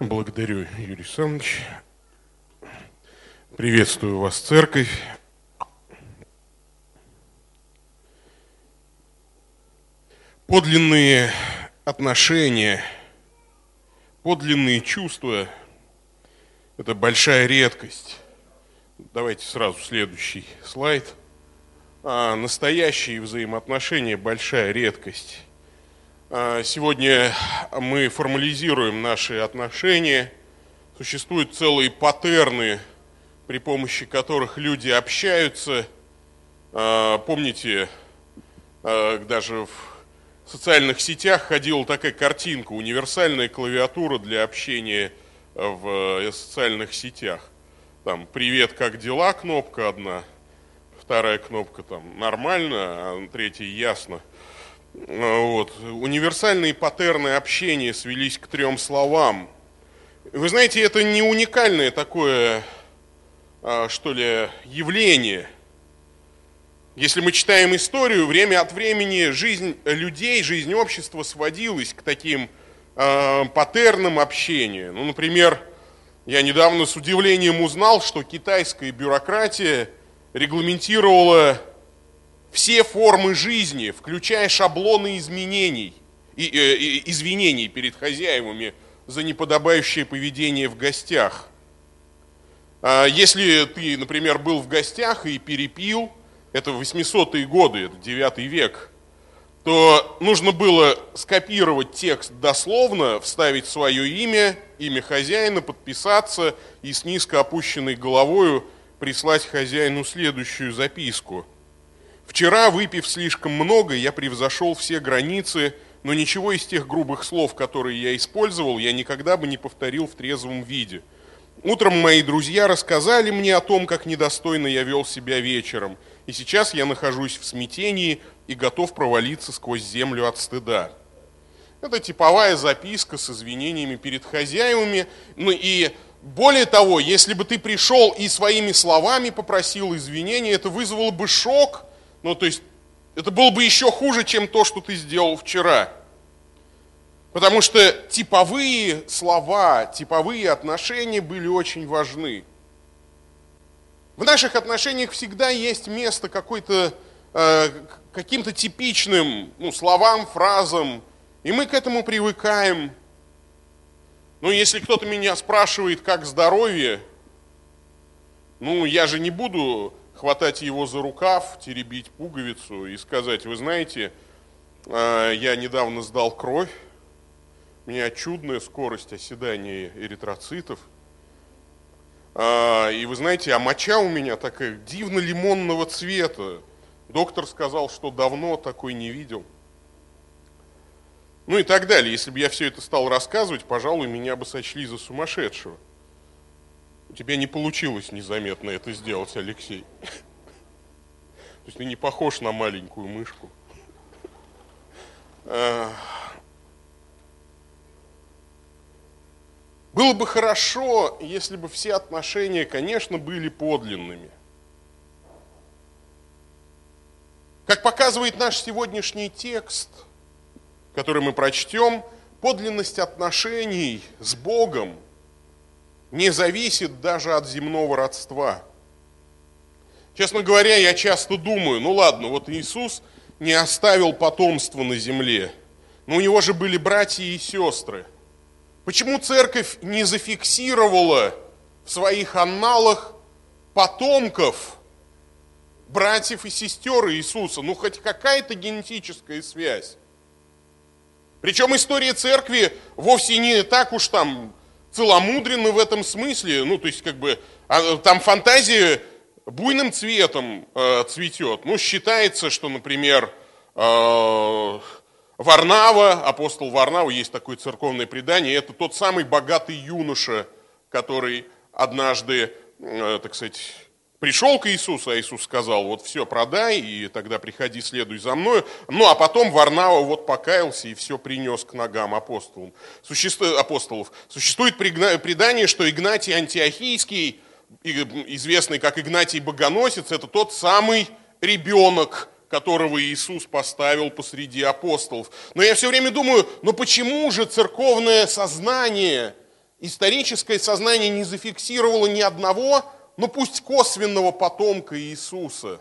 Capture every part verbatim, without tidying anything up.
Благодарю, Юрий Александрович. Приветствую вас, церковь. Подлинные отношения, подлинные чувства – это большая редкость. Давайте сразу следующий слайд. А, настоящие взаимоотношения – большая редкость. А, сегодня мы формализируем наши отношения. Существуют целые паттерны, при помощи которых люди общаются. А, помните, а, даже в социальных сетях ходила такая картинка: универсальная клавиатура для общения в социальных сетях. Там «Привет, как дела?» кнопка одна, вторая кнопка там «Нормально», а третья «Ясно». Вот. Универсальные паттерны общения свелись к трем словам. Вы знаете, это не уникальное такое, что ли, явление. Если мы читаем историю, время от времени жизнь людей, жизнь общества сводилась к таким э, паттернам общения. Ну, например, я недавно с удивлением узнал, что китайская бюрократия регламентировала все формы жизни, включая шаблоны изменений, и, э, и, извинений перед хозяевами за неподобающее поведение в гостях. А если ты, например, был в гостях и перепил, это восьмисотые годы, это девятый век, то нужно было скопировать текст дословно, вставить свое имя, имя хозяина, подписаться и с низко опущенной головою прислать хозяину следующую записку. «Вчера, выпив слишком много, я превзошел все границы, но ничего из тех грубых слов, которые я использовал, я никогда бы не повторил в трезвом виде. Утром мои друзья рассказали мне о том, как недостойно я вел себя вечером, и сейчас я нахожусь в смятении и готов провалиться сквозь землю от стыда». Это типовая записка с извинениями перед хозяевами. Ну и более того, если бы ты пришел и своими словами попросил извинения, это вызвало бы шок. Ну то есть это было бы еще хуже, чем то, что ты сделал вчера. Потому что типовые слова, типовые отношения были очень важны. В наших отношениях всегда есть место какой-то, э, каким-то типичным ну, словам, фразам, и мы к этому привыкаем. Ну, если кто-то меня спрашивает, как здоровье, ну, я же не буду хватать его за рукав, теребить пуговицу и сказать: вы знаете, э, я недавно сдал кровь, у меня чудная скорость оседания эритроцитов. А, и вы знаете, а моча у меня такая дивно-лимонного цвета. Доктор сказал, что давно такой не видел. Ну и так далее. Если бы я все это стал рассказывать, пожалуй, меня бы сочли за сумасшедшего. У тебя не получилось незаметно это сделать, Алексей. То есть ты не похож на маленькую мышку. Было бы хорошо, если бы все отношения, конечно, были подлинными. Как показывает наш сегодняшний текст, который мы прочтем, подлинность отношений с Богом не зависит даже от земного родства. Честно говоря, я часто думаю, ну ладно, вот Иисус не оставил потомства на земле, но у него же были братья и сестры. Почему церковь не зафиксировала в своих анналах потомков братьев и сестер Иисуса? Ну, хоть какая-то генетическая связь. Причем история церкви вовсе не так уж там целомудренна в этом смысле. Ну, то есть, как бы, там фантазия буйным цветом э, цветет. Ну, считается, что, например, э, Варнава, апостол Варнава, есть такое церковное предание, это тот самый богатый юноша, который однажды, э, так сказать, пришел к Иисусу, а Иисус сказал: вот все продай, и тогда приходи, следуй за мною. Ну, а потом Варнава вот покаялся и все принес к ногам апостолам. Существует, апостолов. Существует предание, что Игнатий Антиохийский, известный как Игнатий Богоносец, это тот самый ребенок, которого Иисус поставил посреди апостолов. Но я все время думаю, ну почему же церковное сознание историческое сознание не зафиксировало ни одного, ну пусть косвенного потомка Иисуса.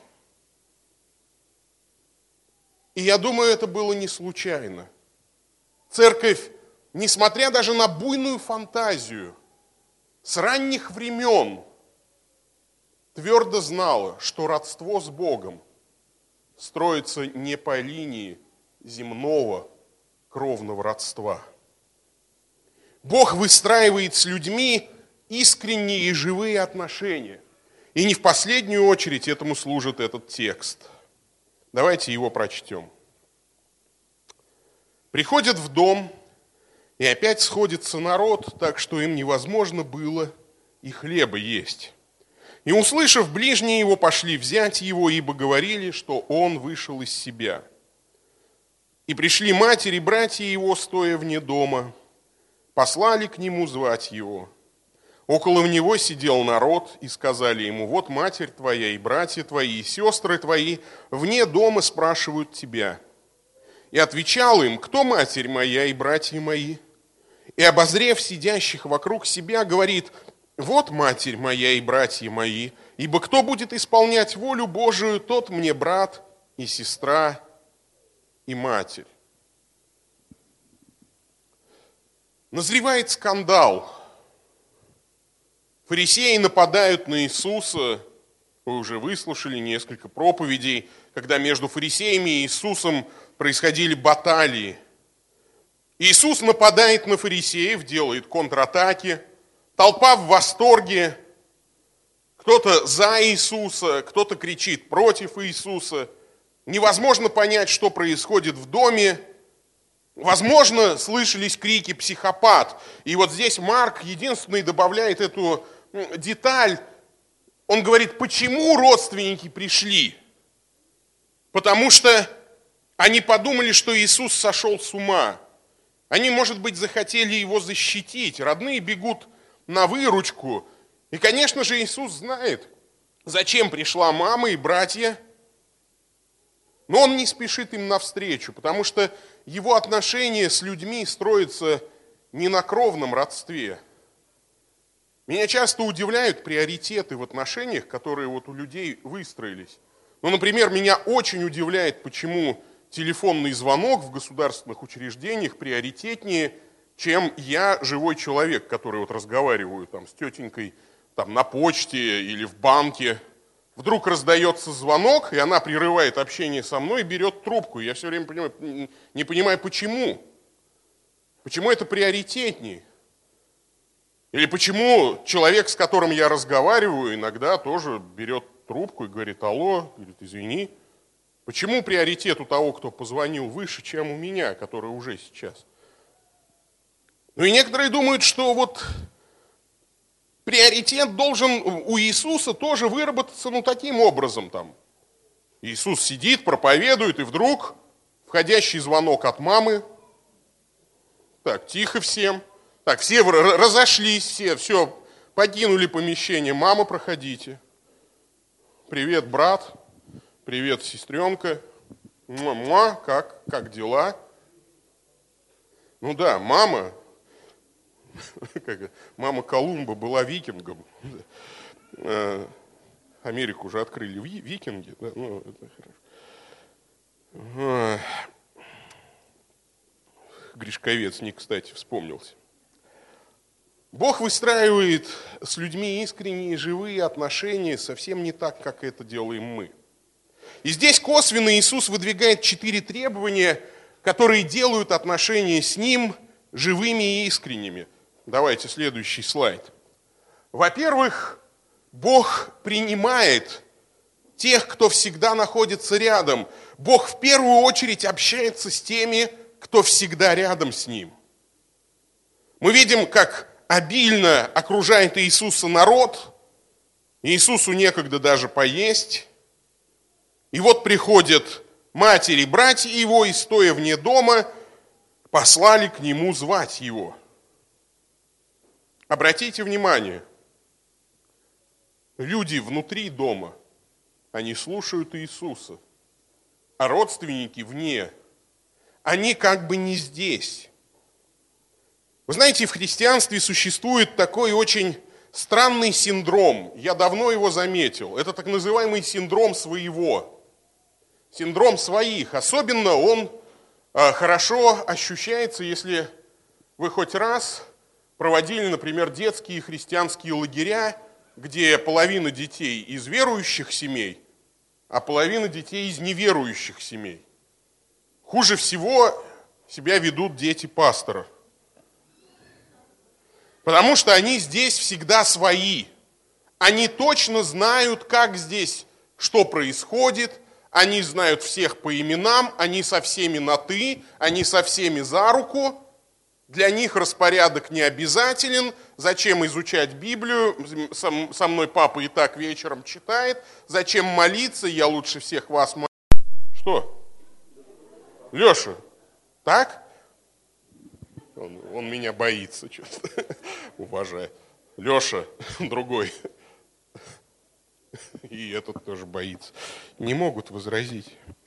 И я думаю, это было не случайно. Церковь, несмотря даже на буйную фантазию, с ранних времен твердо знала, что родство с Богом строится не по линии земного кровного родства. Бог выстраивает с людьми искренние и живые отношения. И не в последнюю очередь этому служит этот текст. Давайте его прочтем. Приходят в дом, и опять сходится народ, так что им невозможно было и хлеба есть. И, услышав, ближние его пошли взять его, ибо говорили, что он вышел из себя. И пришли матери, братья его, стоя вне дома, послали к нему звать его. Около него сидел народ, и сказали ему: вот матерь твоя, и братья твои, и сестры твои вне дома спрашивают тебя. И отвечал им: кто матерь моя и братья мои? И, обозрев сидящих вокруг себя, говорит: вот матерь моя и братья мои, ибо кто будет исполнять волю Божию, тот мне брат и сестра и матерь. Назревает скандал. Фарисеи нападают на Иисуса. Вы уже выслушали несколько проповедей, когда между фарисеями и Иисусом происходили баталии. Иисус нападает на фарисеев, делает контратаки. Толпа в восторге. Кто-то за Иисуса, кто-то кричит против Иисуса. Невозможно понять, что происходит в доме. Возможно, слышались крики «психопат». И вот здесь Марк единственный добавляет эту деталь. Он говорит, почему родственники пришли? Потому что они подумали, что Иисус сошел с ума. Они, может быть, захотели его защитить. Родные бегут на выручку. И, конечно же, Иисус знает, зачем пришла мама и братья. Но он не спешит им навстречу, потому что его отношения с людьми строятся не на кровном родстве. Меня часто удивляют приоритеты в отношениях, которые вот у людей выстроились. Ну, например, меня очень удивляет, почему телефонный звонок в государственных учреждениях приоритетнее, чем я, живой человек, который вот разговариваю там с тетенькой там, на почте или в банке. Вдруг раздается звонок, и она прерывает общение со мной и берет трубку. Я все время понимаю, не понимаю, почему. Почему это приоритетнее? Или почему человек, с которым я разговариваю, иногда тоже берет трубку и говорит: алло, говорит, извини. Почему приоритет у того, кто позвонил, выше, чем у меня, который уже сейчас? Ну и некоторые думают, что вот приоритет должен у Иисуса тоже выработаться, ну, таким образом. Там. Иисус сидит, проповедует, и вдруг входящий звонок от мамы. Так, тихо всем. Так, все разошлись, все, все, покинули помещение. Мама, проходите. Привет, брат. Привет, сестренка. Муа-муа, как, как дела? Ну да, мама... Мама Колумба была викингом. Америку уже открыли викинги. Да? Ну, это хорошо. Гришковец не кстати вспомнился. Бог выстраивает с людьми искренние живые отношения совсем не так, как это делаем мы. И здесь косвенно Иисус выдвигает четыре требования, которые делают отношения с Ним живыми и искренними. Давайте следующий слайд. Во-первых, Бог принимает тех, кто всегда находится рядом. Бог в первую очередь общается с теми, кто всегда рядом с Ним. Мы видим, как обильно окружает Иисуса народ. Иисусу некогда даже поесть. И вот приходят матери, братья Его, и, стоя вне дома, послали к Нему звать Его. Обратите внимание, люди внутри дома, они слушают Иисуса, а родственники вне, они как бы не здесь. Вы знаете, в христианстве существует такой очень странный синдром. Я давно его заметил. Это так называемый синдром своего. Синдром своих. Особенно он э, хорошо ощущается, если вы хоть раз проводили, например, детские христианские лагеря, где половина детей из верующих семей, а половина детей из неверующих семей. Хуже всего себя ведут дети пастора. Потому что они здесь всегда свои. Они точно знают, как здесь, что происходит. Они знают всех по именам, они со всеми на «ты», они со всеми за руку. Для них распорядок не обязателен. Зачем изучать Библию? Со мной папа и так вечером читает. Зачем молиться? Я лучше всех вас молю. Что? Леша, так? Он, он меня боится что-то. Уважаю. Леша, другой. И этот тоже боится. Не могут возразить.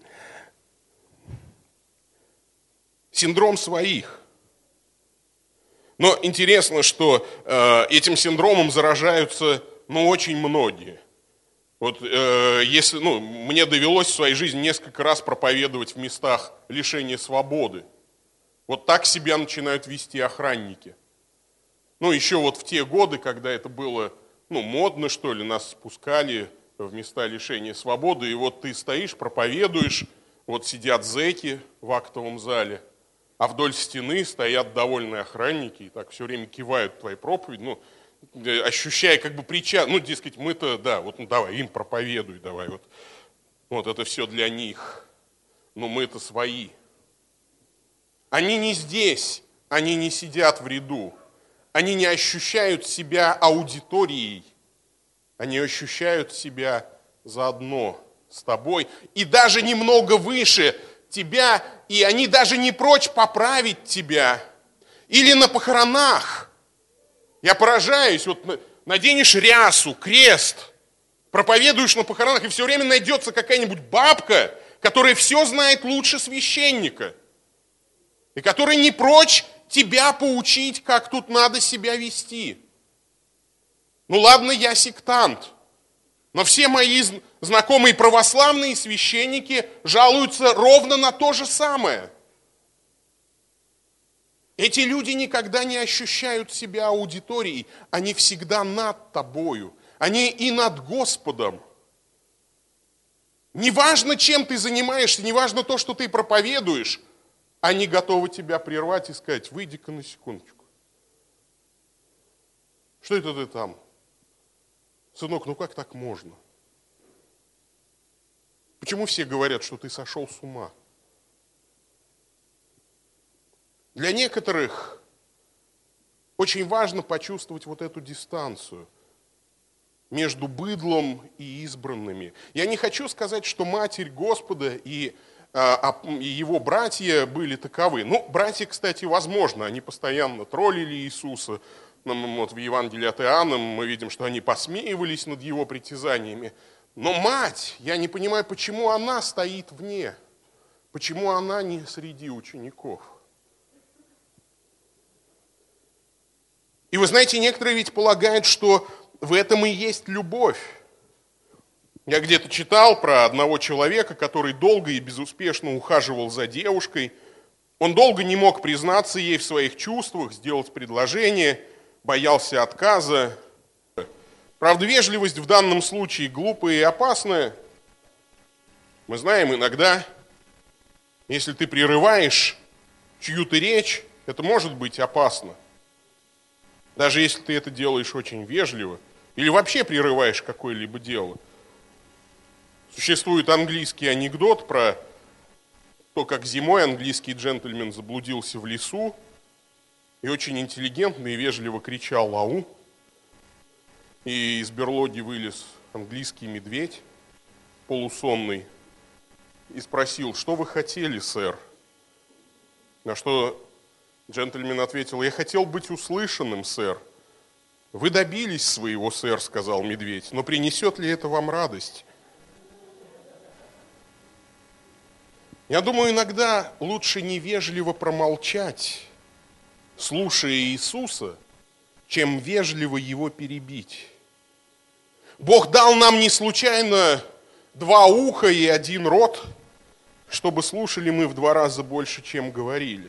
Синдром своих. Но интересно, что э, этим синдромом заражаются, ну, очень многие. Вот э, если, ну, мне довелось в своей жизни несколько раз проповедовать в местах лишения свободы. Вот так себя начинают вести охранники. Ну, еще вот в те годы, когда это было, ну, модно, что ли, нас спускали в места лишения свободы, и вот ты стоишь, проповедуешь, вот сидят зэки в актовом зале, а вдоль стены стоят довольные охранники и так все время кивают твоей проповеди, ну, ощущая как бы причастность, ну, дескать, мы-то, да, вот, ну, давай, им проповедуй, давай, вот, вот это все для них, но мы-то свои. Они не здесь, они не сидят в ряду, они не ощущают себя аудиторией, они ощущают себя заодно с тобой и даже немного выше тебя, и они даже не прочь поправить тебя. Или на похоронах. Я поражаюсь, вот наденешь рясу, крест, проповедуешь на похоронах, и все время найдется какая-нибудь бабка, которая все знает лучше священника. И который не прочь тебя поучить, как тут надо себя вести. Ну ладно, я сектант, но все мои знакомые православные священники жалуются ровно на то же самое. Эти люди никогда не ощущают себя аудиторией, они всегда над тобою, они и над Господом. Неважно, чем ты занимаешься, неважно то, что ты проповедуешь, они готовы тебя прервать и сказать: выйди-ка на секундочку. Что это ты там? Сынок, ну как так можно? Почему все говорят, что ты сошел с ума? Для некоторых очень важно почувствовать вот эту дистанцию между быдлом и избранными. Я не хочу сказать, что Матерь Господа и и его братья были таковы. Ну, братья, кстати, возможно, они постоянно троллили Иисуса. Вот в Евангелии от Иоанна мы видим, что они посмеивались над его притязаниями. Но мать, я не понимаю, почему она стоит вне, почему она не среди учеников. И вы знаете, некоторые ведь полагают, что в этом и есть любовь. Я где-то читал про одного человека, который долго и безуспешно ухаживал за девушкой. Он долго не мог признаться ей в своих чувствах, сделать предложение, боялся отказа. Правда, вежливость в данном случае глупая и опасная. Мы знаем, иногда, если ты прерываешь чью-то речь, это может быть опасно. Даже если ты это делаешь очень вежливо, или вообще прерываешь какое-либо дело. Существует английский анекдот про то, как зимой английский джентльмен заблудился в лесу и очень интеллигентно и вежливо кричал «Ау!». И из берлоги вылез английский медведь, полусонный, и спросил: «Что вы хотели, сэр?» На что джентльмен ответил: «Я хотел быть услышанным, сэр». «Вы добились своего, сэр», — сказал медведь, «но принесет ли это вам радость?» Я думаю, иногда лучше невежливо промолчать, слушая Иисуса, чем вежливо его перебить. Бог дал нам не случайно два уха и один рот, чтобы слушали мы в два раза больше, чем говорили.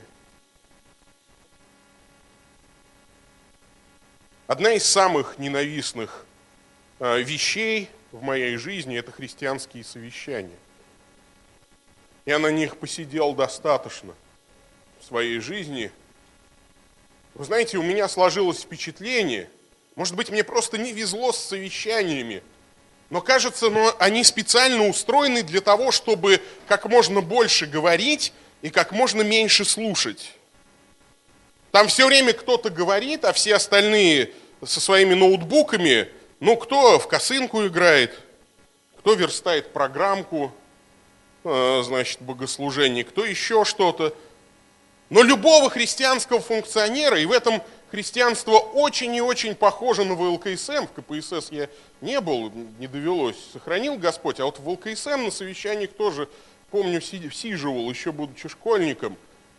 Одна из самых ненавистных вещей в моей жизни – это христианские совещания. Я на них посидел достаточно в своей жизни. Вы знаете, у меня сложилось впечатление, может быть, мне просто не везло с совещаниями, но кажется, ну, они специально устроены для того, чтобы как можно больше говорить и как можно меньше слушать. Там все время кто-то говорит, а все остальные со своими ноутбуками, ну, кто в косынку играет, кто верстает программку, значит, богослужение, кто еще что-то. Но любого христианского функционера, и в этом христианство очень и очень похоже на вэ эл ка эс эм, в ка пэ эс эс я не был, не довелось, сохранил Господь, а вот в вэ эл ка эс эм на совещаниях тоже, помню, сиживал, еще будучи школьником.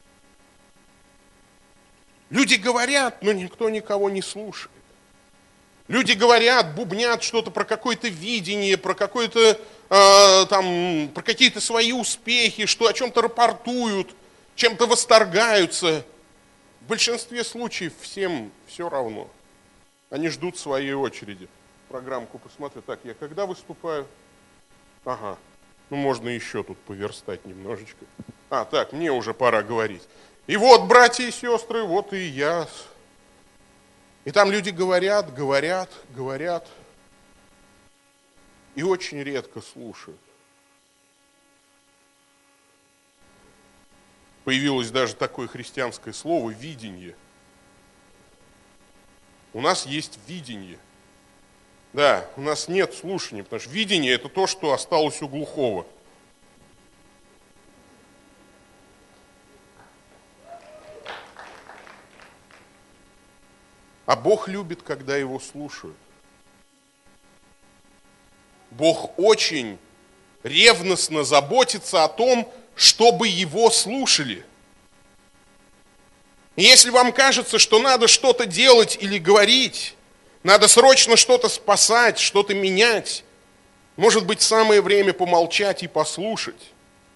Люди говорят, но никто никого не слушает. Люди говорят, бубнят что-то про какое-то видение, про какое-то, э, там, про какие-то свои успехи, что о чем-то рапортуют, чем-то восторгаются. В большинстве случаев всем все равно. Они ждут своей очереди. Программку посмотрю. Так, я когда выступаю? Ага, ну можно еще тут поверстать немножечко. А, так, мне уже пора говорить. И вот, братья и сестры, вот и я. И там люди говорят, говорят, говорят. И очень редко слушают. Появилось даже такое христианское слово «видение». У нас есть видение. Да, у нас нет слушания, потому что видение – это то, что осталось у глухого. А Бог любит, когда его слушают. Бог очень ревностно заботится о том, чтобы его слушали. И если вам кажется, что надо что-то делать или говорить, надо срочно что-то спасать, что-то менять, может быть, самое время помолчать и послушать.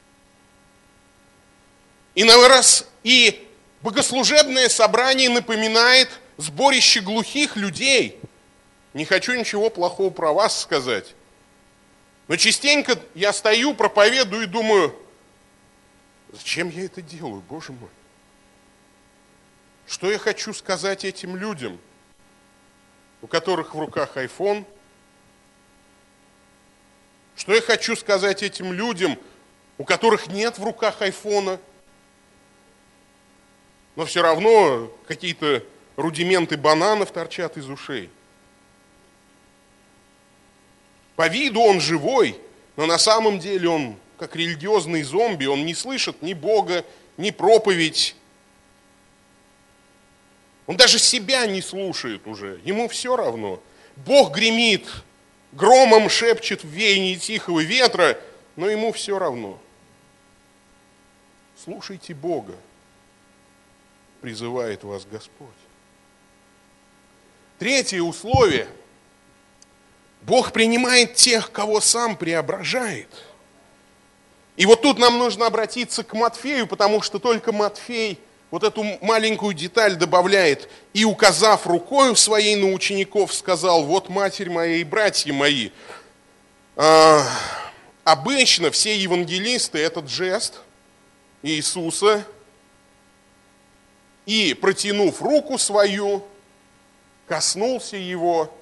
Иной раз и богослужебное собрание напоминает сборище глухих людей. Не хочу ничего плохого про вас сказать. Но частенько я стою, проповедую и думаю, зачем я это делаю, Боже мой? Что я хочу сказать этим людям, у которых в руках айфон? Что я хочу сказать этим людям, у которых нет в руках айфона? Но все равно какие-то рудименты бананов торчат из ушей. По виду он живой, но на самом деле он как религиозный зомби, он не слышит ни Бога, ни проповедь. Он даже себя не слушает уже, ему все равно. Бог гремит, громом шепчет в веянии тихого ветра, но ему все равно. Слушайте Бога, призывает вас Господь. Третье условие. Бог принимает тех, кого сам преображает. И вот тут нам нужно обратиться к Матфею, потому что только Матфей вот эту маленькую деталь добавляет. И, указав рукою своей на учеников, сказал: вот матерь моя и братья мои. А, обычно все евангелисты этот жест Иисуса, и, протянув руку свою, коснулся его,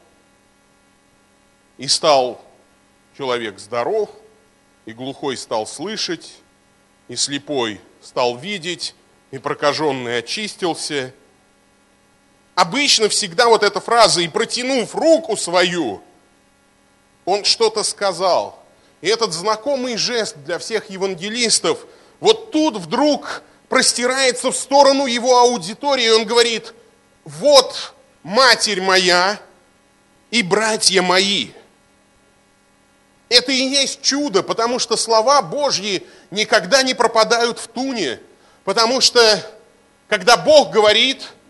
и стал человек здоров, и глухой стал слышать, и слепой стал видеть, и прокаженный очистился. Обычно всегда вот эта фраза «и протянув руку свою», он что-то сказал. И этот знакомый жест для всех евангелистов вот тут вдруг простирается в сторону его аудитории, и он говорит: вот матерь моя и братья мои. Это и есть чудо, потому что слова Божьи никогда не пропадают в туне. Потому что, когда Бог говорит,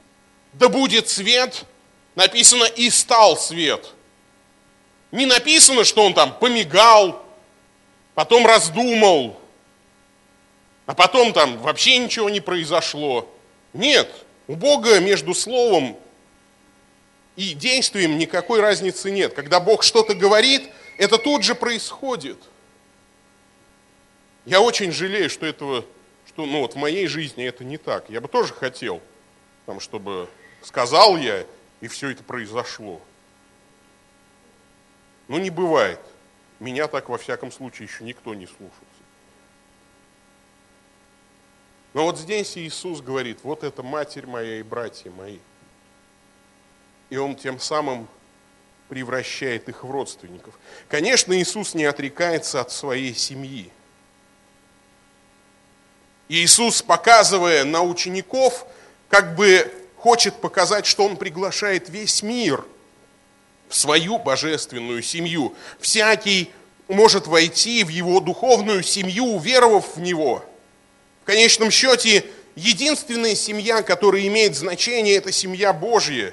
да будет свет, написано и стал свет. Не написано, что он там помигал, потом раздумал, а потом там вообще ничего не произошло. Нет, у Бога между словом и действием никакой разницы нет. Когда Бог что-то говорит, это тут же происходит. Я очень жалею, что этого, что ну вот в моей жизни это не так. Я бы тоже хотел, там, чтобы сказал я, и все это произошло. Но не бывает. Меня так, во всяком случае, еще никто не слушался. Но вот здесь Иисус говорит, вот это матерь моя и братья мои. И Он тем самым превращает их в родственников. Конечно, Иисус не отрекается от своей семьи. Иисус, показывая на учеников, как бы хочет показать, что Он приглашает весь мир в свою божественную семью. Всякий может войти в Его духовную семью, уверовав в Него. В конечном счете, единственная семья, которая имеет значение, это семья Божья.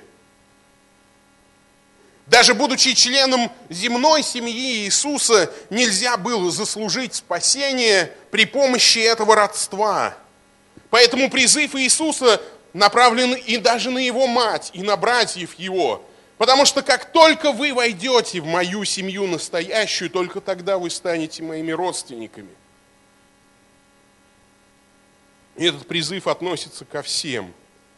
Даже будучи членом земной семьи Иисуса, нельзя было заслужить спасение при помощи этого родства. Поэтому призыв Иисуса направлен и даже на Его мать, и на братьев Его. Потому что как только вы войдете в мою семью настоящую, только тогда вы станете моими родственниками. И этот призыв относится ко всем.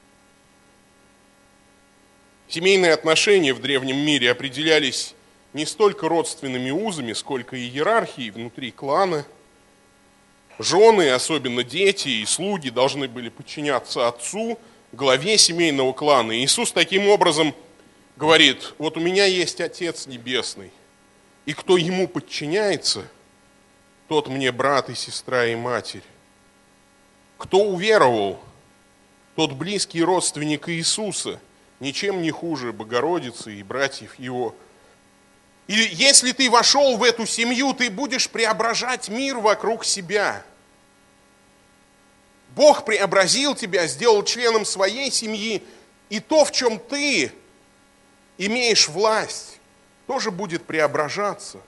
Семейные отношения в древнем мире определялись не столько родственными узами, сколько и иерархией внутри клана. Жены, особенно дети и слуги, должны были подчиняться отцу, главе семейного клана. И Иисус таким образом говорит, вот у меня есть Отец Небесный, и кто Ему подчиняется, тот мне брат и сестра и матерь. Кто уверовал, тот близкий родственник Иисуса, ничем не хуже Богородицы и братьев Его. И если ты вошел в эту семью, ты будешь преображать мир вокруг себя. Бог преобразил тебя, сделал членом своей семьи, и то, в чем ты имеешь власть, тоже будет преображаться.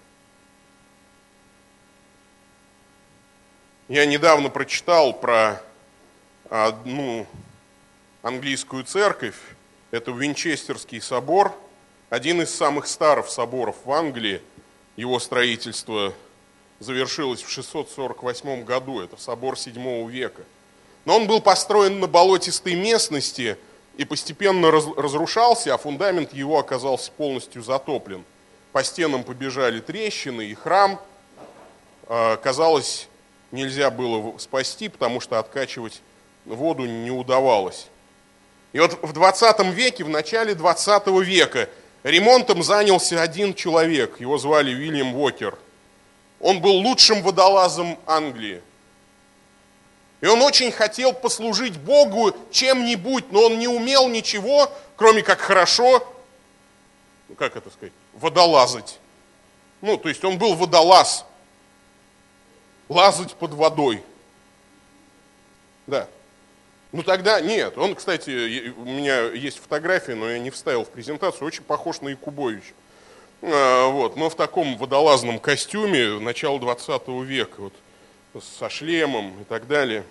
Я недавно прочитал про одну английскую церковь, это Винчестерский собор, один из самых старых соборов в Англии. Его строительство завершилось в шестьсот сорок восьмом году, это собор седьмого века. Но он был построен на болотистой местности и постепенно раз, разрушался, а фундамент его оказался полностью затоплен. По стенам побежали трещины, и храм, э, казалось, нельзя было спасти, потому что откачивать воду не удавалось. И вот в двадцатом веке, в начале двадцатого века, ремонтом занялся один человек, его звали Уильям Уокер. Он был лучшим водолазом Англии. И он очень хотел послужить Богу чем-нибудь, но он не умел ничего, кроме как хорошо, ну как это сказать, водолазать. Ну, то есть он был водолаз, лазать под водой. Да. Ну тогда нет. Он, кстати, у меня есть фотография, но я не вставил в презентацию, очень похож на Якубовича. Вот, но в таком водолазном костюме начала двадцатого века, вот, со шлемом и так далее.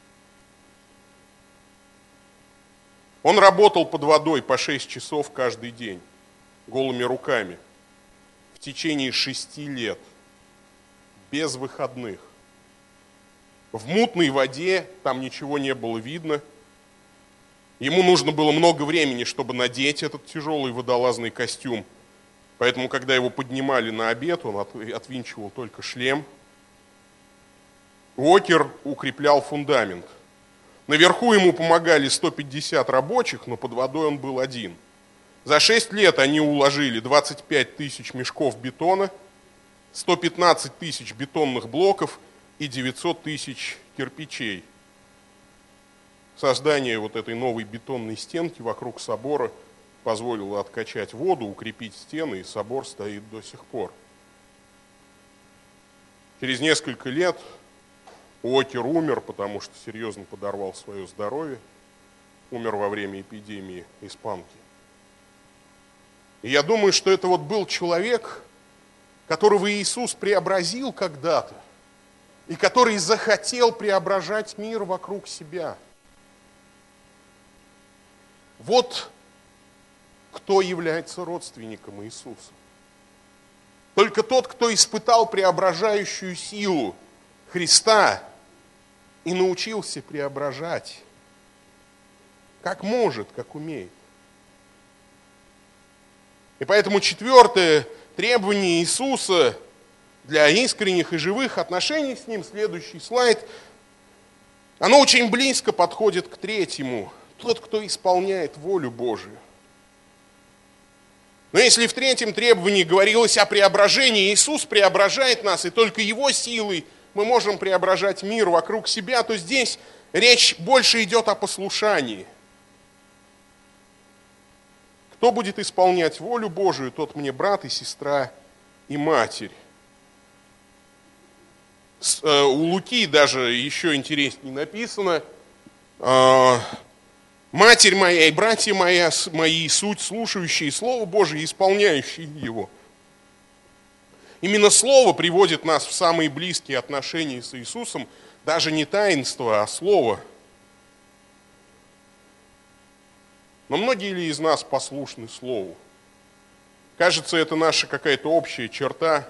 Он работал под водой по шесть часов каждый день, голыми руками, в течение шести лет, без выходных. В мутной воде там ничего не было видно. Ему нужно было много времени, чтобы надеть этот тяжелый водолазный костюм. Поэтому, когда его поднимали на обед, он отвинчивал только шлем. Уокер укреплял фундамент. Наверху ему помогали сто пятьдесят рабочих, но под водой он был один. За шесть лет они уложили двадцать пять тысяч мешков бетона, сто пятнадцать тысяч бетонных блоков и девятьсот тысяч кирпичей. Создание вот этой новой бетонной стенки вокруг собора позволило откачать воду, укрепить стены, и собор стоит до сих пор. Через несколько лет Уокер умер, потому что серьезно подорвал свое здоровье. умер во время эпидемии испанки. И я думаю, что это вот был человек, которого Иисус преобразил когда-то, и который захотел преображать мир вокруг себя. Вот кто является родственником Иисуса. Только тот, кто испытал преображающую силу Христа и научился преображать, как может, как умеет. И поэтому четвертое требование Иисуса для искренних и живых отношений с Ним, следующий слайд, оно очень близко подходит к третьему. Тот, кто исполняет волю Божию. Но если в третьем требовании говорилось о преображении, Иисус преображает нас, и только Его силой мы можем преображать мир вокруг себя, то здесь речь больше идет о послушании. Кто будет исполнять волю Божию, тот мне брат и сестра и матерь. С, э, у Луки даже еще интереснее написано: э, «Матерь моя и братья мои, мои, суть слушающие Слово Божие и исполняющие его». Именно Слово приводит нас в самые близкие отношения с Иисусом, даже не таинство, а Слово. Но многие ли из нас послушны Слову? Кажется, это наша какая-то общая черта.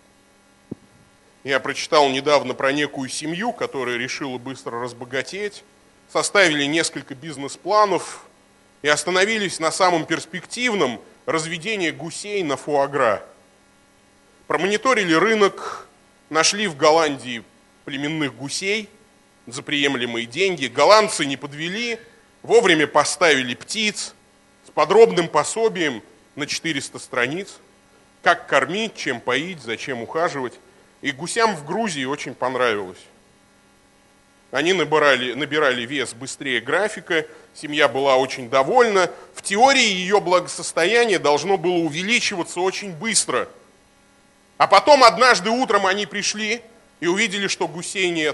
Я прочитал недавно про некую семью, которая решила быстро разбогатеть, составили несколько бизнес-планов и остановились на самом перспективном – разведении гусей на фуагра. Промониторили рынок, нашли в Голландии племенных гусей за приемлемые деньги. Голландцы не подвели, вовремя поставили птиц с подробным пособием на четыреста страниц. Как кормить, чем поить, зачем ухаживать. И гусям в Грузии очень понравилось. Они набирали, набирали вес быстрее графика, семья была очень довольна. В теории ее благосостояние должно было увеличиваться очень быстро. А потом однажды утром они пришли и увидели, что гусей нет.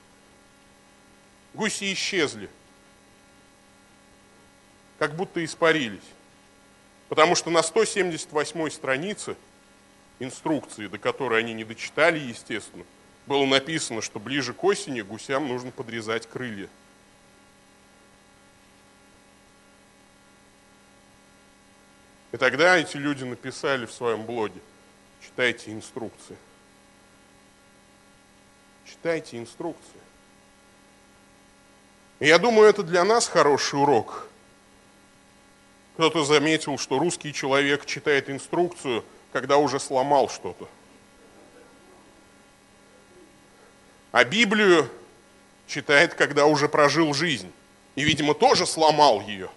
Гуси исчезли. Как будто испарились. Потому что на сто семьдесят восьмой странице инструкции, до которой они не дочитали, естественно, было написано, что ближе к осени гусям нужно подрезать крылья. И тогда эти люди написали в своем блоге: читайте инструкции. Читайте инструкции. И я думаю, это для нас хороший урок. Кто-то заметил, что русский человек читает инструкцию, когда уже сломал что-то. А Библию читает, когда уже прожил жизнь. И, видимо, тоже сломал ее.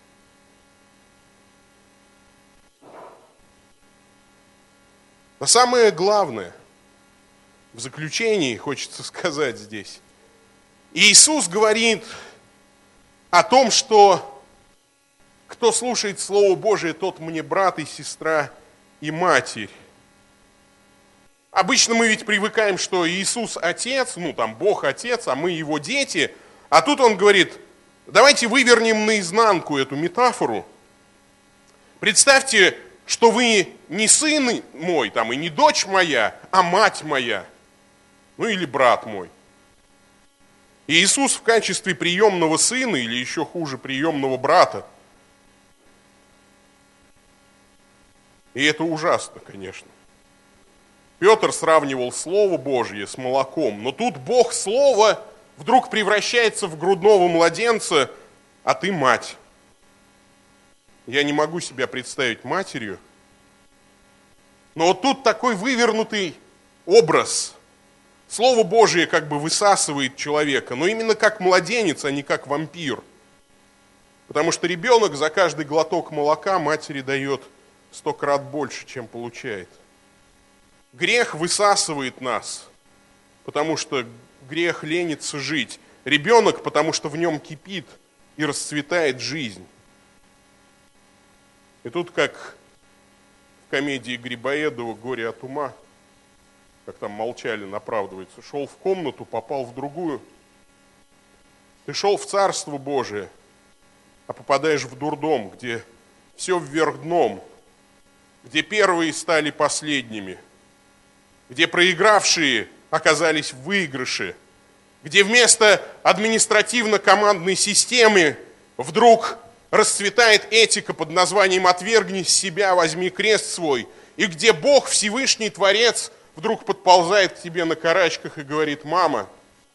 Но самое главное, в заключении хочется сказать здесь, Иисус говорит о том, что кто слушает Слово Божие, тот мне брат и сестра и матерь. Обычно мы ведь привыкаем, что Иисус Отец, ну там Бог Отец, а мы Его дети. А тут Он говорит: давайте вывернем наизнанку эту метафору. Представьте, что вы не сын мой, там, и не дочь моя, а мать моя, ну или брат мой. И Иисус в качестве приемного сына, или еще хуже, приемного брата. И это ужасно, конечно. Петр сравнивал Слово Божье с молоком, но тут Бог Слово вдруг превращается в грудного младенца, а ты мать. Я не могу себя представить матерью, но вот тут такой вывернутый образ. Слово Божие как бы высасывает человека, но именно как младенец, а не как вампир. Потому что ребенок за каждый глоток молока матери дает сто крат больше, чем получает. Грех высасывает нас, потому что грех ленится жить. Ребенок, потому что в нем кипит и расцветает жизнь. И тут, как в комедии Грибоедова «Горе от ума», как там Молчалин оправдывается, шел в комнату, попал в другую. Ты шел в Царство Божие, а попадаешь в дурдом, где все вверх дном, где первые стали последними, где проигравшие оказались в выигрыше, где вместо административно-командной системы вдруг расцветает этика под названием «отвергни себя, возьми крест свой», и где Бог, Всевышний Творец, вдруг подползает к тебе на карачках и говорит: «Мама».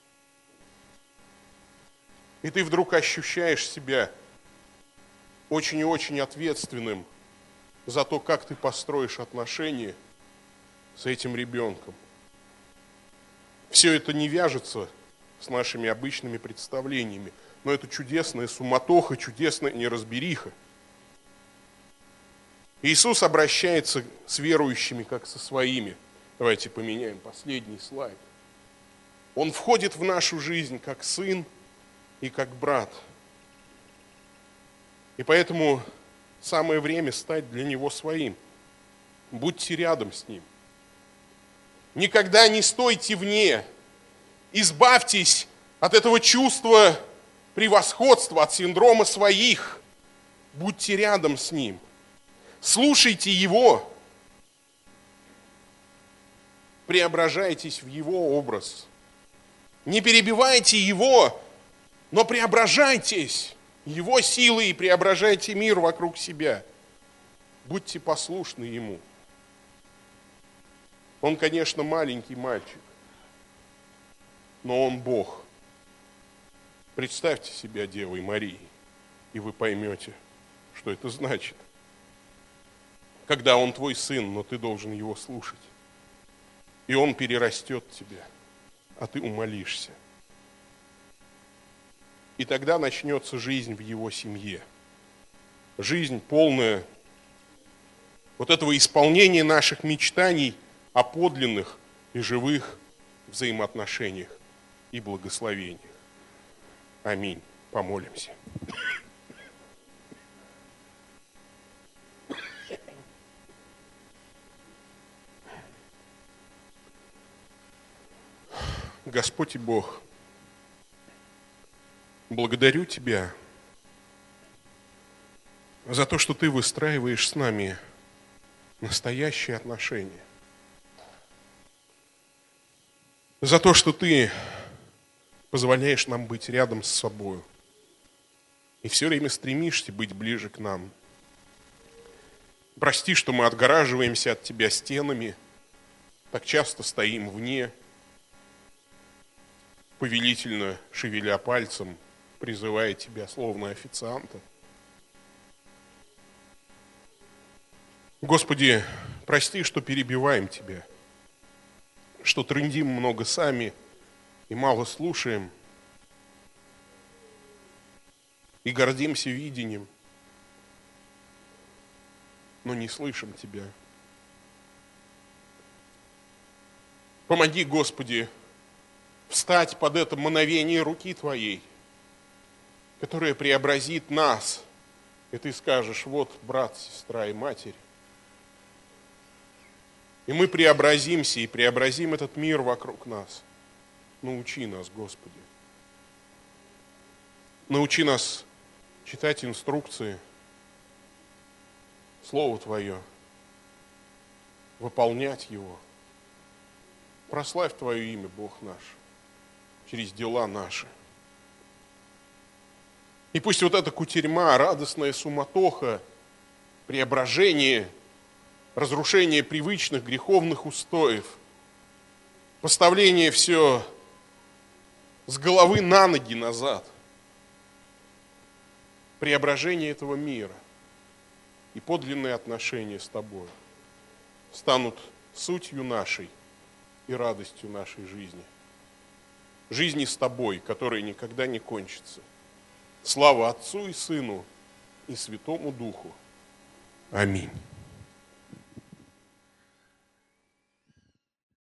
И ты вдруг ощущаешь себя очень и очень ответственным за то, как ты построишь отношения с этим ребенком. Все это не вяжется с нашими обычными представлениями, но это чудесная суматоха, чудесная неразбериха. Иисус обращается с верующими, как со своими. Давайте поменяем последний слайд. Он входит в нашу жизнь как сын и как брат. И поэтому самое время стать для него своим. Будьте рядом с ним. Никогда не стойте вне. Избавьтесь от этого чувства превосходства, от синдрома своих. Будьте рядом с ним. Слушайте его. Преображайтесь в его образ. Не перебивайте его, но преображайтесь его силой и преображайте мир вокруг себя. Будьте послушны ему. Он, конечно, маленький мальчик, но он Бог. Представьте себя Девой Марией, и вы поймете, что это значит. Когда он твой сын, но ты должен его слушать. И он перерастет тебя, а ты умолишься. И тогда начнется жизнь в его семье. Жизнь, полная вот этого исполнения наших мечтаний о подлинных и живых взаимоотношениях и благословениях. Аминь. Помолимся. Господь и Бог, благодарю Тебя за то, что Ты выстраиваешь с нами настоящие отношения. За то, что Ты позволяешь нам быть рядом с собой. И все время стремишься быть ближе к нам. Прости, что мы отгораживаемся от Тебя стенами, так часто стоим вне, повелительно шевеля пальцем, призывая Тебя, словно официанта. Господи, прости, что перебиваем Тебя, что трындим много сами и мало слушаем, и гордимся видением, но не слышим Тебя. Помоги, Господи, встать под это мановение руки Твоей, которое преобразит нас. И Ты скажешь: вот брат, сестра и матерь. И мы преобразимся и преобразим этот мир вокруг нас. Научи нас, Господи. Научи нас читать инструкции, Слово Твое, выполнять его. Прославь Твое имя, Бог наш, через дела наши. И пусть вот эта кутерьма, радостная суматоха, преображение, разрушение привычных греховных устоев, поставление все с головы на ноги назад, преображение этого мира и подлинные отношения с Тобой станут сутью нашей и радостью нашей жизни. Жизни с Тобой, которая никогда не кончится. Слава Отцу и Сыну и Святому Духу. Аминь.